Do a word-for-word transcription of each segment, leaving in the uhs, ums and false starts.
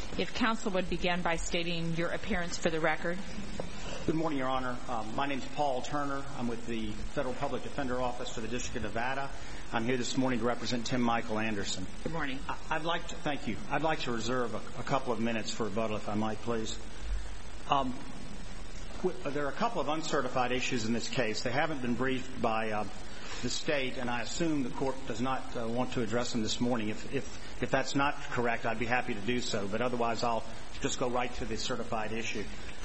If counsel would begin by stating your appearance for the record. Good morning, Your Honor. Um, my name is Paul Turner. I'm with the Federal Public Defender Office for the District of Nevada. I'm here this morning to represent Tim Michael Anderson. Good morning. I'd like to thank you. I'd like to reserve a, a couple of minutes for rebuttal, if I might, please. Um, there are a couple of uncertified issues in this case. They haven't been briefed by uh, the state, and I assume the court does not uh, want to address them this morning. If, if if that's not correct, I'd be happy to do so. But otherwise, I'll just go right to the certified issue.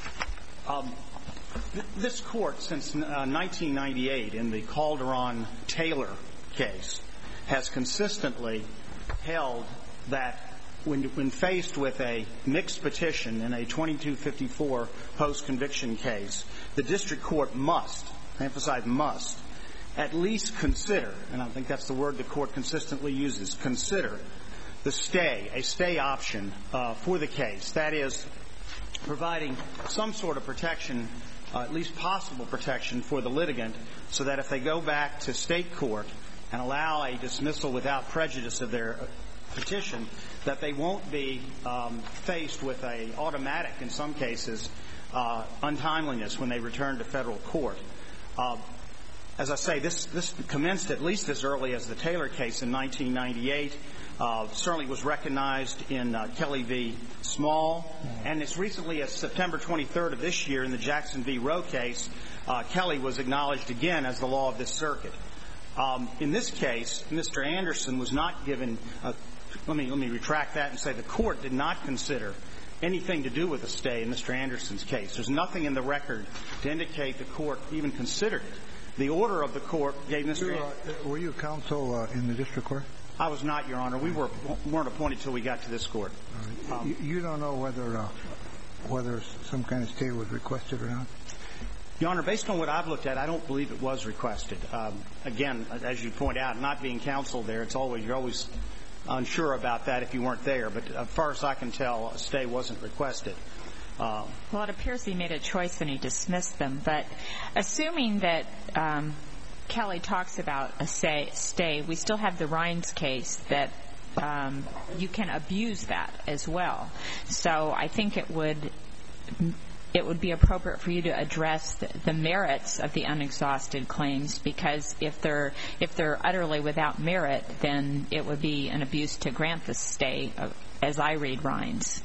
Um, th- this court, since uh, nineteen ninety-eight, in the Calderon-Taylor case, has consistently held that when, when faced with a mixed petition in a twenty-two fifty-four post-conviction case, the district court must, I emphasize must, at least consider, and I think that's the word the court consistently uses, consider the stay, a stay option uh, for the case. That is, providing some sort of protection, uh, at least possible protection for the litigant, so that if they go back to state court and allow a dismissal without prejudice of their petition, that they won't be um, faced with a automatic, in some cases, uh, untimeliness when they return to federal court. Uh, as I say, this, this commenced at least as early as the Taylor case in nineteen ninety-eight. Uh, certainly was recognized in uh, Kelly v. Small, and as recently as September twenty-third of this year in the Jackson v. Roe case, uh, Kelly was acknowledged again as the law of this circuit. Um, in this case, Mister Anderson was not given, uh, let me, let me retract that and say the court did not consider anything to do with a stay in Mister Anderson's case. There's nothing in the record to indicate the court even considered it. The order of the court gave Mister You, uh, were you counsel uh, in the district court? I was not, Your Honor. We were, weren't appointed until we got to this court. Right. Um, you, you don't know whether uh, whether some kind of stay was requested or not? Your Honor, based on what I've looked at, I don't believe it was requested. Um, again, as you point out, not being counsel there, it's always you're always unsure about that if you weren't there. But as far as I can tell, a stay wasn't requested. Uh, well, it appears he made a choice and he dismissed them. But assuming that um, Kelly talks about a stay, stay, we still have the Rines case that um, you can abuse that as well. So I think it would it would be appropriate for you to address the, the merits of the unexhausted claims, because if they're if they're utterly without merit, then it would be an abuse to grant the stay, uh, as I read Rines.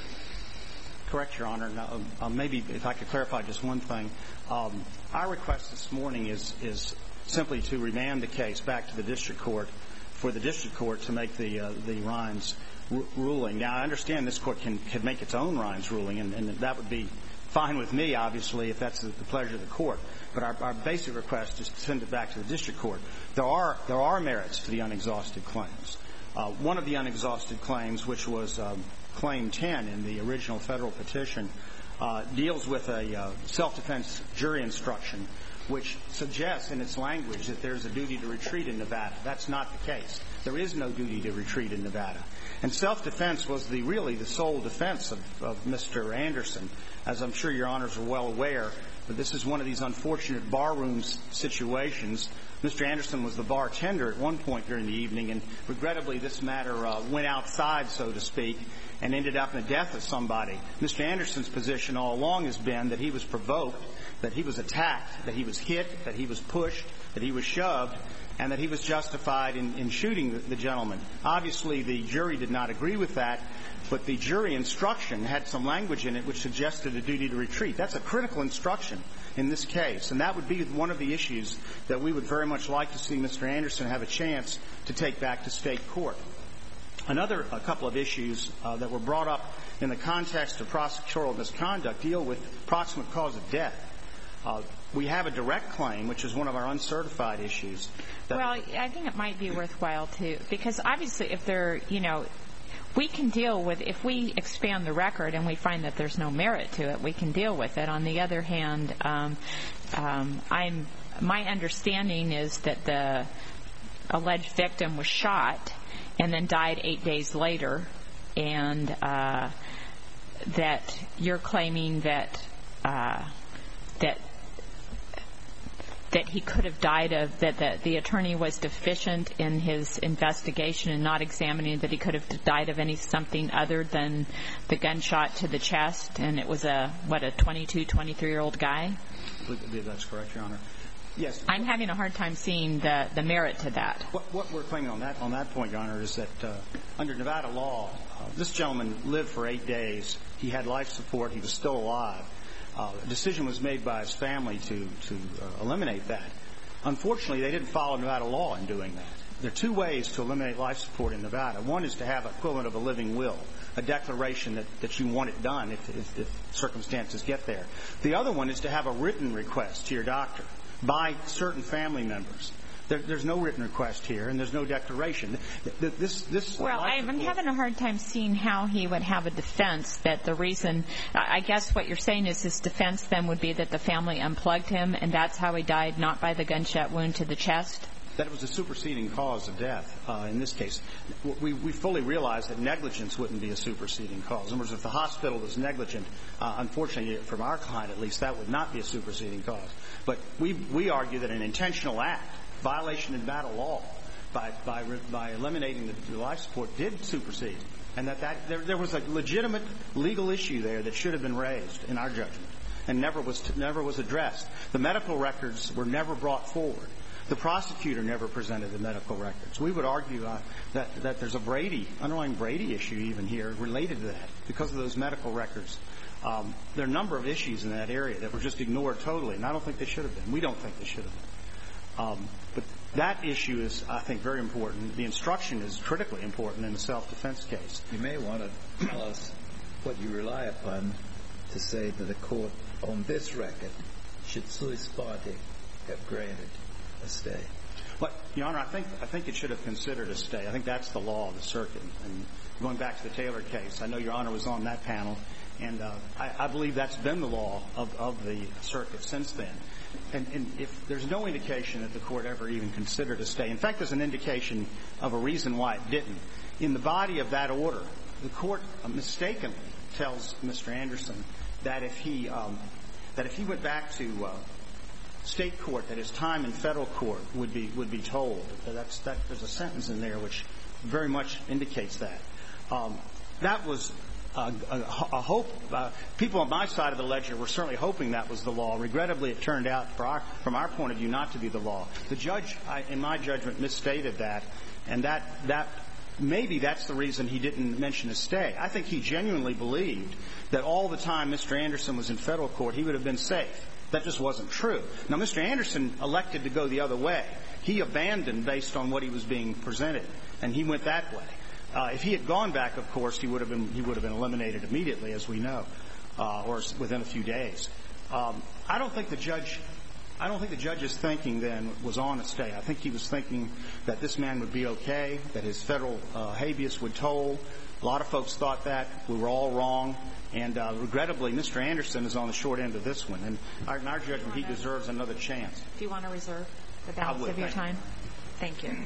Correct, Your Honor. Now, uh, maybe if I could clarify just one thing. Um, our request this morning is is simply to remand the case back to the district court for the district court to make the uh, the Rines r- ruling. Now, I understand this court can, can make its own Rines ruling, and, and that would be fine with me, obviously, if that's the, the pleasure of the court. But our, our basic request is to send it back to the district court. There are there are merits to the unexhausted claims. Uh, one of the unexhausted claims, which was um, Claim ten in the original federal petition, uh, deals with a uh, self-defense jury instruction, which suggests in its language that there's a duty to retreat in Nevada. That's not the case. There is no duty to retreat in Nevada. And self-defense was the really the sole defense of, of Mister Anderson. As I'm sure Your Honors are well aware, but this is one of these unfortunate barroom situations. Mister Anderson was the bartender at one point during the evening, and regrettably this matter uh, went outside, so to speak, and ended up in the death of somebody. Mister Anderson's position all along has been that he was provoked, that he was attacked, that he was hit, that he was pushed, that he was shoved, and that he was justified in, in shooting the, the gentleman. Obviously, the jury did not agree with that, but the jury instruction had some language in it which suggested a duty to retreat. That's a critical instruction in this case, and that would be one of the issues that we would very much like to see Mister Anderson have a chance to take back to state court. Another a couple of issues uh, that were brought up in the context of prosecutorial misconduct deal with proximate cause of death. Uh, we have a direct claim, which is one of our uncertified issues. Well, I think it might be worthwhile to, because obviously if they're, you know, we can deal with, if we expand the record and we find that there's no merit to it, we can deal with it. On the other hand, um, um, I'm, my understanding is that the alleged victim was shot and then died eight days later, and uh, that you're claiming that uh, that that he could have died of, that the, the attorney was deficient in his investigation and not examining that he could have died of any something other than the gunshot to the chest, and it was a, what, a twenty-two, twenty-three-year-old guy? I believe that's correct, Your Honor. Yes. I'm having a hard time seeing the, the merit to that. What, what we're claiming on that on that point, Your Honor, is that uh, under Nevada law, uh, this gentleman lived for eight days. He had life support. He was still alive. Uh, a decision was made by his family to to uh, eliminate that. Unfortunately, they didn't follow Nevada law in doing that. There are two ways to eliminate life support in Nevada. One is to have equivalent of a living will, a declaration that, that you want it done if, if, if circumstances get there. The other one is to have a written request to your doctor by certain family members. There, there's no written request here, and there's no declaration. This, this well, I'm having a hard time seeing how he would have a defense that the reason, I guess what you're saying is his defense then would be that the family unplugged him, and that's how he died, not by the gunshot wound to the chest? That it was a superseding cause of death uh, in this case. We, we fully realize that negligence wouldn't be a superseding cause. In other words, if the hospital was negligent, uh, unfortunately, from our client at least, that would not be a superseding cause. But we, we argue that an intentional act, violation of Nevada law, by, by, by eliminating the, the life support did supersede, and that, that there, there was a legitimate legal issue there that should have been raised in our judgment and never was, never was addressed. The medical records were never brought forward. The prosecutor never presented the medical records. We would argue uh, that, that there's a Brady, underlying Brady issue even here related to that because of those medical records. Um, there are a number of issues in that area that were just ignored totally, and I don't think they should have been. We don't think they should have been. Um, but that issue is, I think, very important. The instruction is critically important in a self-defense case. You may want to tell us what you rely upon to say that the court on this record should sui sponte have granted a stay. But, Your Honor, I think I think it should have considered a stay. I think that's the law of the circuit. And going back to the Taylor case, I know Your Honor was on that panel, and uh, I, I believe that's been the law of, of the circuit since then. And, and if there's no indication that the court ever even considered a stay, in fact, there's an indication of a reason why it didn't. In the body of that order, the court mistakenly tells Mister Anderson that if he um, that if he went back to uh, state court, that his time in federal court would be would be told. That's that. There's a sentence in there which very much indicates that. Um, that was a, a, a hope. Uh, people on my side of the ledger were certainly hoping that was the law. Regrettably, it turned out, for our, from our point of view, not to be the law. The judge, I, in my judgment, misstated that, and that that. Maybe that's the reason he didn't mention a stay. I think he genuinely believed that all the time Mister Anderson was in federal court, he would have been safe. That just wasn't true. Now, Mister Anderson elected to go the other way. He abandoned based on what he was being presented, and he went that way. Uh, if he had gone back, of course, he would have been he would have been eliminated immediately, as we know, uh, or within a few days. Um, I don't think the judge. I don't think the judge's thinking then was on a stay. I think he was thinking that this man would be okay, that his federal uh, habeas would toll. A lot of folks thought that. We were all wrong. And uh, regrettably, Mister Anderson is on the short end of this one. And our, in our judgment, he deserves another chance. Do you want to reserve the balance would, of your thank time? Thank you.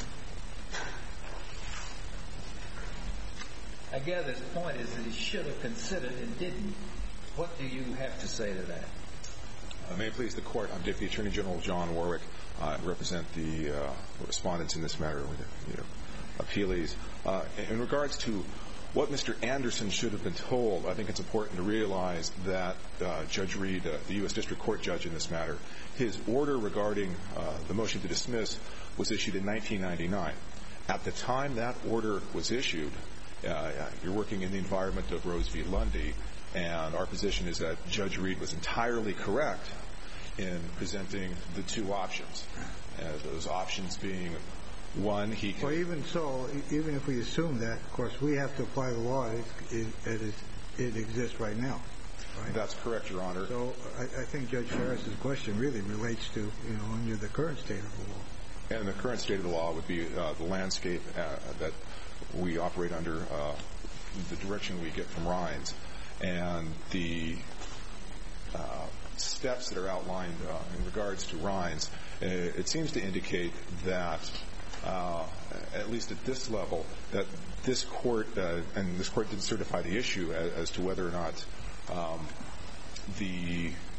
I gather his point is that he should have considered and didn't. What do you have to say to that? Uh, may it please the Court, I'm Deputy Attorney General John Warwick. I represent the uh, respondents in this matter, you know, appealees. Uh, in regards to what Mister Anderson should have been told, I think it's important to realize that uh, Judge Reed, uh, the U S District Court judge in this matter, his order regarding uh, the motion to dismiss was issued in nineteen ninety-nine. At the time that order was issued, uh, you're working in the environment of Rose v. Lundy, and our position is that Judge Reed was entirely correct in presenting the two options. Uh, those options being, one, he can... Well, even so, even if we assume that, of course, we have to apply the law as it, it, it exists right now. Right? That's correct, Your Honor. So I, I think Judge Ferris's question really relates to, you know, under the current state of the law. And the current state of the law would be uh, the landscape uh, that we operate under, uh, the direction we get from Rhines. And the uh, steps that are outlined uh, in regards to Rhines, uh, it seems to indicate that, uh, at least at this level, that this court, uh, and this court didn't certify the issue as, as to whether or not um, the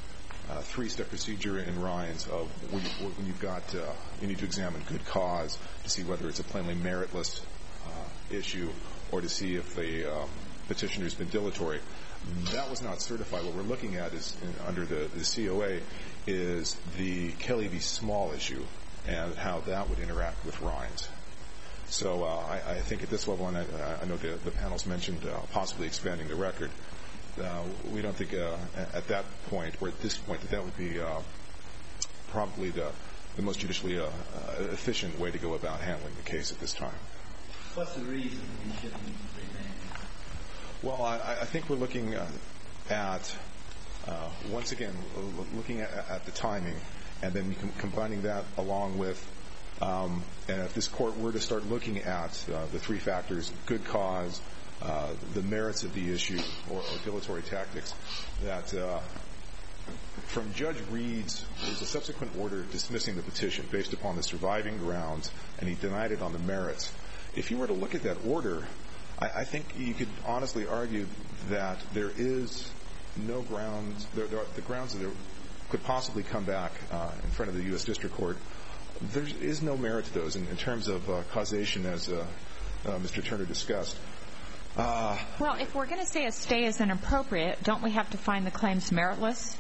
uh, three-step procedure in Rhines of when, you, when you've got, uh, you need to examine good cause to see whether it's a plainly meritless uh, issue or to see if the um, petitioner's been dilatory. That was not certified. What we're looking at is, in, under the, the C O A, is the Kelly v. Small issue and how that would interact with Rhines. So uh, I, I think at this level, and I, I know the, the panel's mentioned uh, possibly expanding the record, uh, we don't think uh, at that point, or at this point, that that would be uh, probably the, the most judicially uh, uh, efficient way to go about handling the case at this time. What's the reason we shouldn't remand? Well, I, I think we're looking uh, at, uh, once again, looking at, at the timing and then com- combining that along with, um, and if this court were to start looking at uh, the three factors, good cause, uh, the merits of the issue, or, or dilatory tactics, that uh, from Judge Reed's, there's a subsequent order dismissing the petition based upon the surviving grounds, and he denied it on the merits. If you were to look at that order, I, I think you could honestly argue that there is no grounds, there, there are, the grounds that there could possibly come back uh, in front of the U S District Court, there is no merit to those in, in terms of uh, causation, as uh, uh, Mister Turner discussed. Uh, well, if we're going to say a stay is inappropriate, don't we have to find the claims meritless?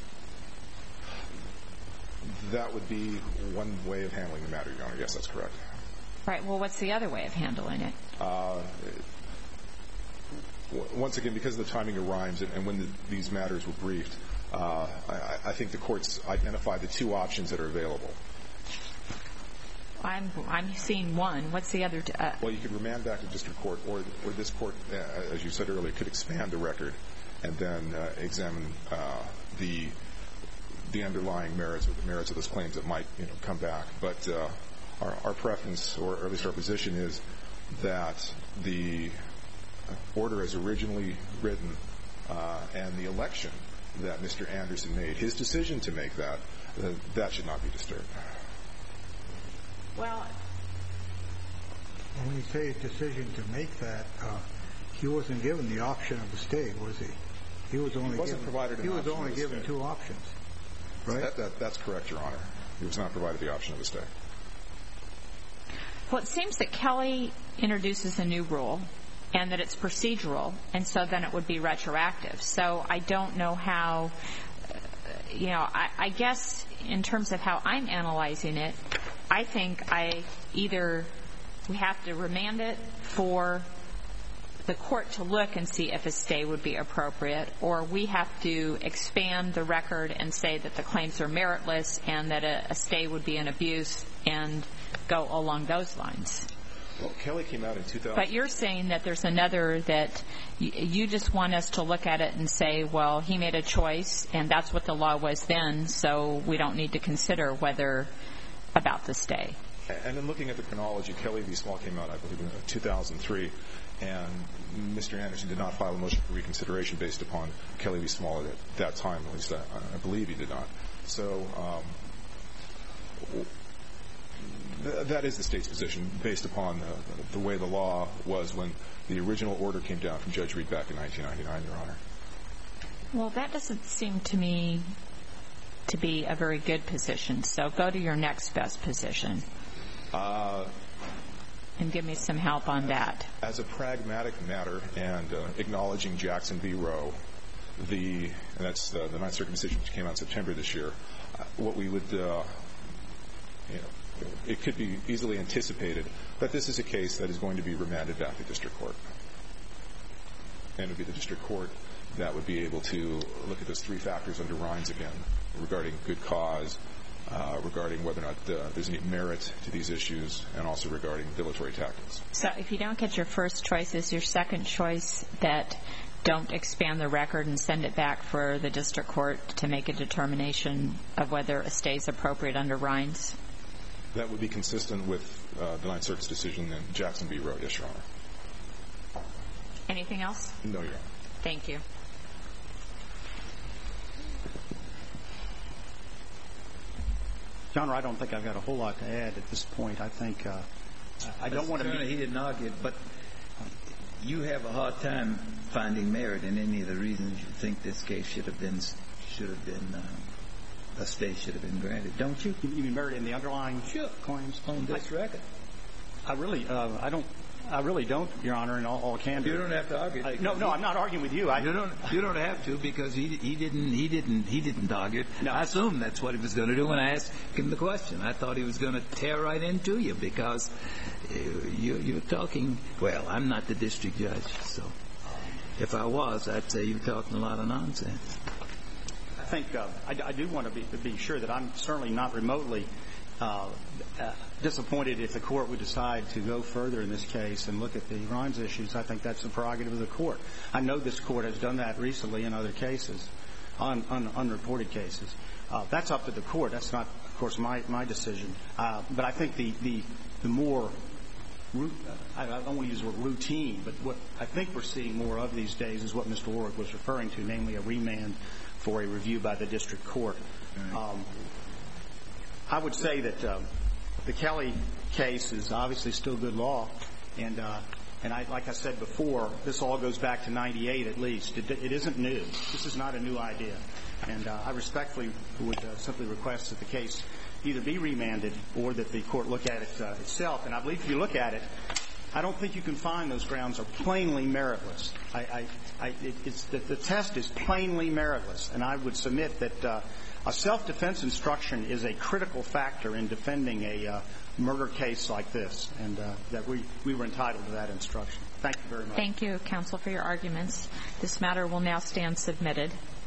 That would be one way of handling the matter, Your Honor. Yes, that's correct. Right. Well, what's the other way of handling it? Uh, once again, because of the timing of Rhines and, and when the, these matters were briefed, uh, I, I think the courts identified the two options that are available. I'm I'm seeing one. What's the other? T- uh, well, you could remand back to district court, or or this court, uh, as you said earlier, could expand the record and then uh, examine uh, the the underlying merits or the merits of those claims that might, you know, come back. But uh, our, our preference, or at least our position, is that the order as originally written uh, and the election that Mister Anderson made, his decision to make that, uh, that should not be disturbed. Well, when you say a decision to make that, uh, he wasn't given the option of a stay, was he? He was only he wasn't given, provided an he was option only of a given stay. two options, right? That, that, that's correct, Your Honor. He was not provided the option of a stay. Well, it seems that Kelly introduces a new rule and that it's procedural, and so then it would be retroactive. So I don't know how, uh, you know, I, I guess in terms of how I'm analyzing it, I think I either we have to remand it for the court to look and see if a stay would be appropriate, or we have to expand the record and say that the claims are meritless and that a, a stay would be an abuse and go along those lines. Well, Kelly came out in two thousand. But you're saying that there's another, that you, you just want us to look at it and say, well, he made a choice and that's what the law was then, so we don't need to consider whether about the stay. And in looking at the chronology, Kelly v. Small came out, I believe, in two thousand three, and Mister Anderson did not file a motion for reconsideration based upon Kelly v. Small at that time. At least I, I believe he did not. So um, th- that is the State's position based upon the, the way the law was when the original order came down from Judge Reed back in nineteen ninety-nine, Your Honor. Well, that doesn't seem to me to be a very good position. So go to your next best position. Uh, and give me some help on that. As a pragmatic matter, and uh, acknowledging Jackson v. Roe, the and that's uh, the Ninth Circuit decision which came out in September this year, uh, what we would, uh, you know, it could be easily anticipated that this is a case that is going to be remanded back to district court. And it would be the district court that would be able to look at those three factors under Rhines again, regarding good cause, uh, regarding whether or not uh, there's any merit to these issues, and also regarding dilatory tactics. So if you don't get your first choice, is your second choice that don't expand the record and send it back for the district court to make a determination of whether a stay is appropriate under Rhines? That would be consistent with uh, the Ninth Circuit's decision in Jackson v. Roe, yes, Your Honor. Anything else? No, Your Honor. Thank you. John, I don't think I've got a whole lot to add at this point. I think uh, I don't want to be... He didn't argue it, but you have a hard time finding merit in any of the reasons you think this case should have been should have been uh, a stay should have been granted, don't you? You mean merit in the underlying Sure. claims? On this record. I really, uh, I don't, I really don't, Your Honor, in all, all candor. You don't have to argue. I, no, no, I'm not arguing with you. I, You don't. You don't have to because he he didn't he didn't he didn't argue. No. I assumed that's what he was going to do when I asked him the question. I thought he was going to tear right into you because you you're talking. Well, I'm not the district judge, so if I was, I'd say you're talking a lot of nonsense. I think uh, I, I do want to be, be sure that I'm certainly not remotely uh, uh, disappointed if the court would decide to go further in this case and look at the Rhines issues. I think that's the prerogative of the court. I know this court has done that recently in other cases, on, on unreported cases. Uh, that's up to the court. That's not, of course, my, my decision. Uh, but I think the, the, the more I don't want to use the word routine, but what I think we're seeing more of these days is what Mister Warwick was referring to, namely a remand for a review by the district court. Right. Um, I would say that uh, the Kelly case is obviously still good law, and uh, and I, like I said before, this all goes back to ninety-eight at least. It, it isn't new. This is not a new idea, and uh, I respectfully would uh, simply request that the case either be remanded or that the court look at it uh, itself. And I believe if you look at it, I don't think you can find those grounds are plainly meritless. I, I, I, it, it's the, the test is plainly meritless, and I would submit that uh, a self-defense instruction is a critical factor in defending a uh, murder case like this, and uh, that we, we were entitled to that instruction. Thank you very much. Thank you, counsel, for your arguments. This matter will now stand submitted.